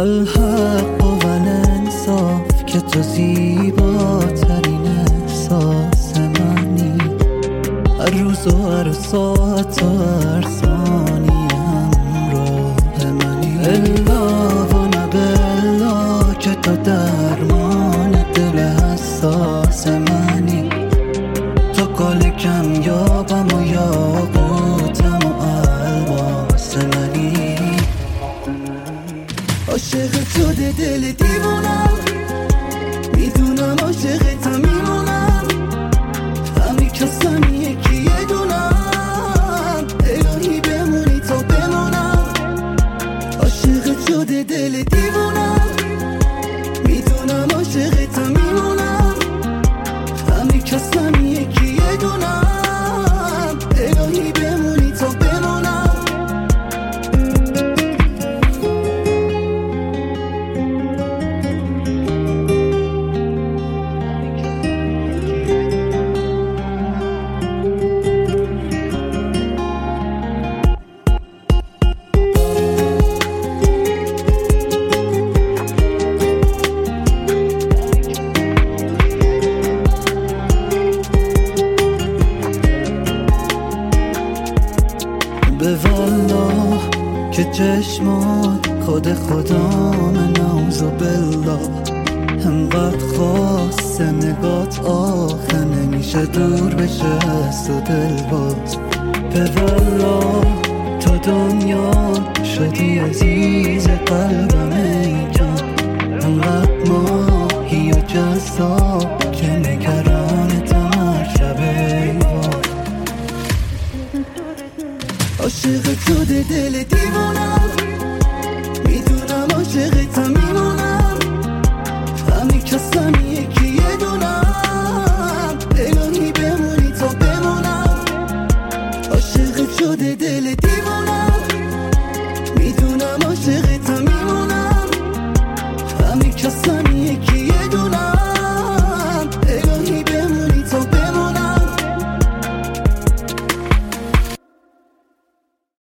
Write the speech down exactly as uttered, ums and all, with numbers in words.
الحق و الانصاف که تو زیباترین احساس منی. هر روز و هر ساعت و هر ثانیه همراه منی. الا و نبلا که تو درمان دل حساس منی. تو گل کم یابم و یاقوتم و الماس منی. عاشق تو دل دیوونم، میدونم عاشقتم میمونم. همین کسم یکی یه دونم، الهی بمونی تا بمونم. عاشق شده دل دیوونم، میدونم عاشقتم میمونم. همین کسم یکی یه دونم، الهی بمونی تا بمونم. به والله که چشمات خود خدام، نعوذ بالله. انقدر خاص نگات آخه نمیشه دور بشه از تو دل باز. به والله تو دنیا شدی عزیز قلبم ای جان. انقدر ماهی و جذاب که نگرانتم هر شب ای وای. عاشق تو دل دیوونم، میدونم عاشقتم میمونم. همین کسم یکی یه دونم، الهی بمونی تا بمونم. عاشق شده دل دیوونم، میدونم عاشقتم میمونم. همین کسم